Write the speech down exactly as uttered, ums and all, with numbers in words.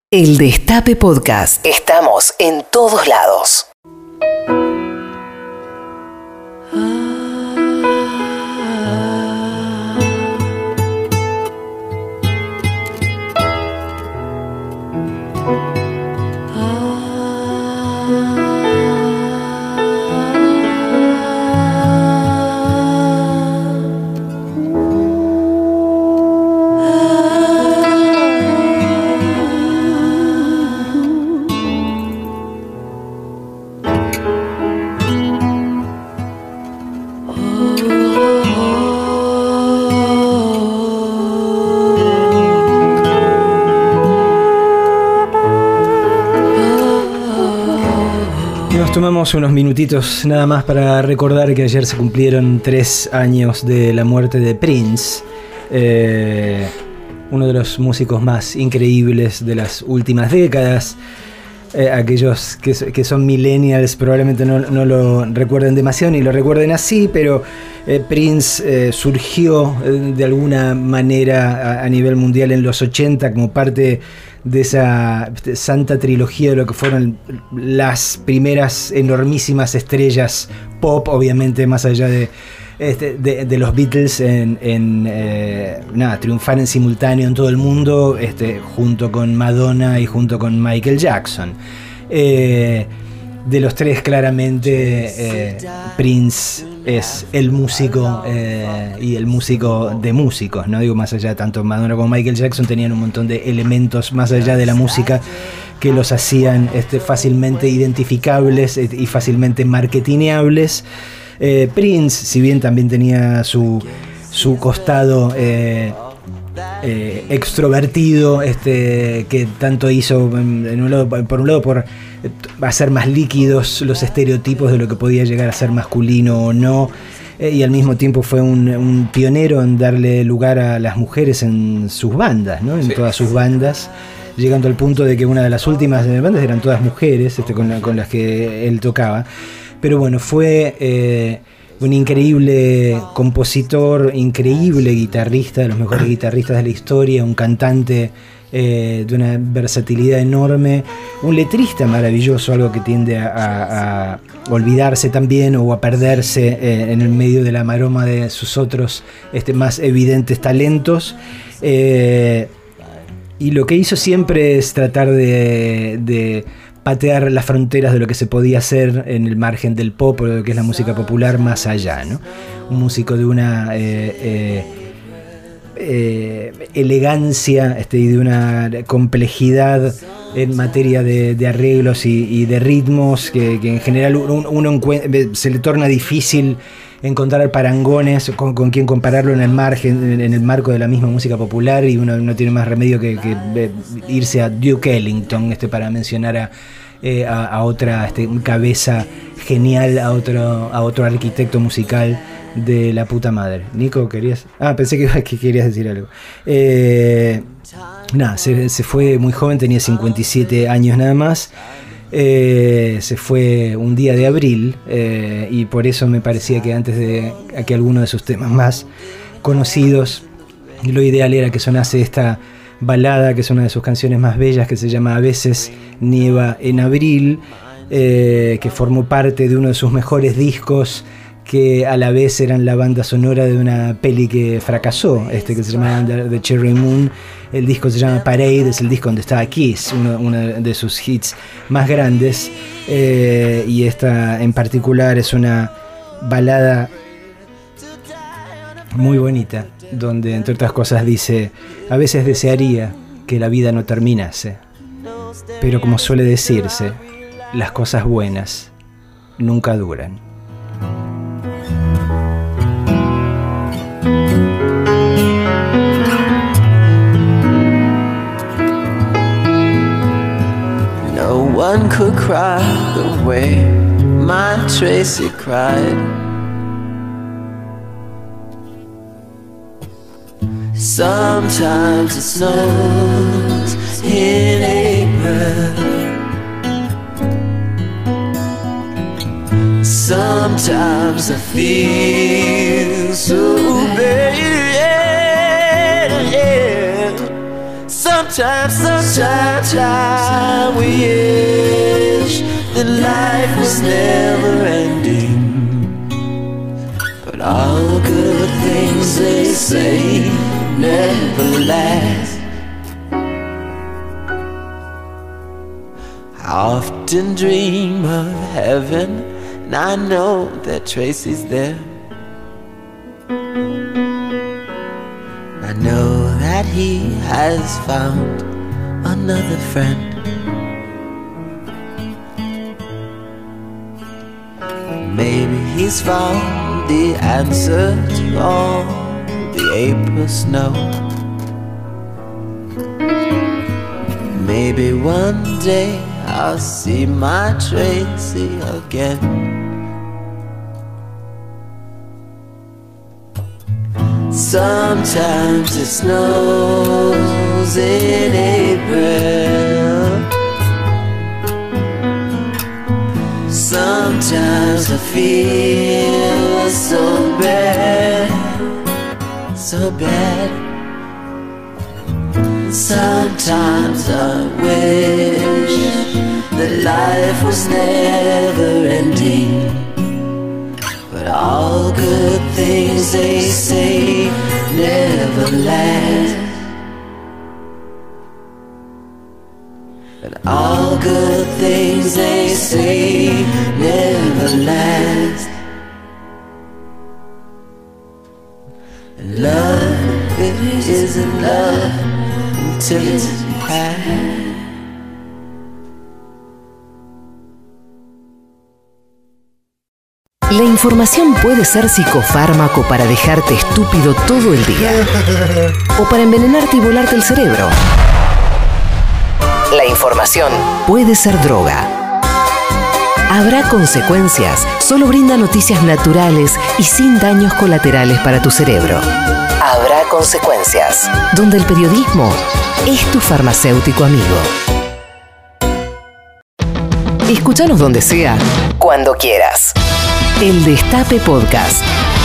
El Destape Podcast. Estamos en todos lados. Nos tomamos unos minutitos nada más para recordar que ayer se cumplieron tres años de la muerte de Prince, eh, uno de los músicos más increíbles de las últimas décadas. Eh, aquellos que, que son millennials probablemente no, no lo recuerden demasiado ni lo recuerden así, pero eh, Prince eh, surgió eh, de alguna manera a, a nivel mundial en los ochenta como parte de esa santa trilogía de lo que fueron las primeras enormísimas estrellas pop, obviamente más allá de, este, de, de los Beatles en, en eh, nada, triunfar en simultáneo en todo el mundo, este, junto con Madonna y junto con Michael Jackson. Eh, de los tres, claramente, eh, Prince es el músico eh, y el músico de músicos, no digo más allá, tanto Madonna como Michael Jackson tenían un montón de elementos más allá de la música que los hacían este, fácilmente identificables y fácilmente marketineables. Eh, Prince, si bien también tenía su, su costado eh, eh, extrovertido, este, que tanto hizo en un lado, por un lado por hacer más líquidos los estereotipos de lo que podía llegar a ser masculino o no, eh, y al mismo tiempo fue un, un pionero en darle lugar a las mujeres en sus bandas, ¿no? En sí. Todas sus bandas, llegando al punto de que una de las últimas bandas eran todas mujeres, este, con, la, con las que él tocaba. Pero bueno, fue eh, un increíble compositor, increíble guitarrista, de los mejores guitarristas de la historia, un cantante eh, de una versatilidad enorme, un letrista maravilloso, algo que tiende a, a, a olvidarse también o a perderse eh, en el medio de la maroma de sus otros este, más evidentes talentos. Eh, y lo que hizo siempre es tratar de... de patear las fronteras de lo que se podía hacer en el margen del pop o de lo que es la música popular más allá, ¿no? Un músico de una eh, eh, eh, elegancia este, y de una complejidad en materia de, de arreglos y, y de ritmos que, que en general uno, uno se le torna difícil encontrar parangones con, con quien compararlo en el margen, en, en el marco de la misma música popular, y uno no tiene más remedio que, que eh, irse a Duke Ellington este, para mencionar a, eh, a, a otra este, cabeza genial, a otro, a otro arquitecto musical de la puta madre. Nico, ¿querías? Ah, pensé que, que querías decir algo. Eh, nada, se, se fue muy joven, tenía cincuenta y siete años nada más. Eh, se fue un día de abril eh, y por eso me parecía que antes de que alguno de sus temas más conocidos, lo ideal era que sonase esta balada, que es una de sus canciones más bellas, que se llama A veces nieva en abril, eh, que formó parte de uno de sus mejores discos, que a la vez eran la banda sonora de una peli que fracasó, este que se llama The Cherry Moon. El disco se llama Parade, es el disco donde está Kiss, uno, uno de sus hits más grandes, eh, y esta en particular es una balada muy bonita, donde entre otras cosas dice: a veces desearía que la vida no terminase, pero como suele decirse, las cosas buenas nunca duran. No one could cry the way my Tracy cried. Sometimes it snows in April. Sometimes I feel so bad. Sometimes, sometimes I wish that life was never ending. But all good things they say never last. I often dream of heaven, and I know that Tracy's there. I know that he has found another friend. Maybe he's found the answer to all the April snow. Maybe one day I'll see my Tracy again. Sometimes it snows in April. Sometimes I feel so bad, so bad. Sometimes I wish that life was never ending. But all good things they say never last. And all good things they say never last. And love, it isn't love until it's past. La información puede ser psicofármaco para dejarte estúpido todo el día o para envenenarte y volarte el cerebro. La información puede ser droga. Habrá consecuencias. Solo brinda noticias naturales y sin daños colaterales para tu cerebro. Habrá consecuencias. Donde el periodismo es tu farmacéutico amigo. Escúchanos donde sea, cuando quieras. El Destape Podcast.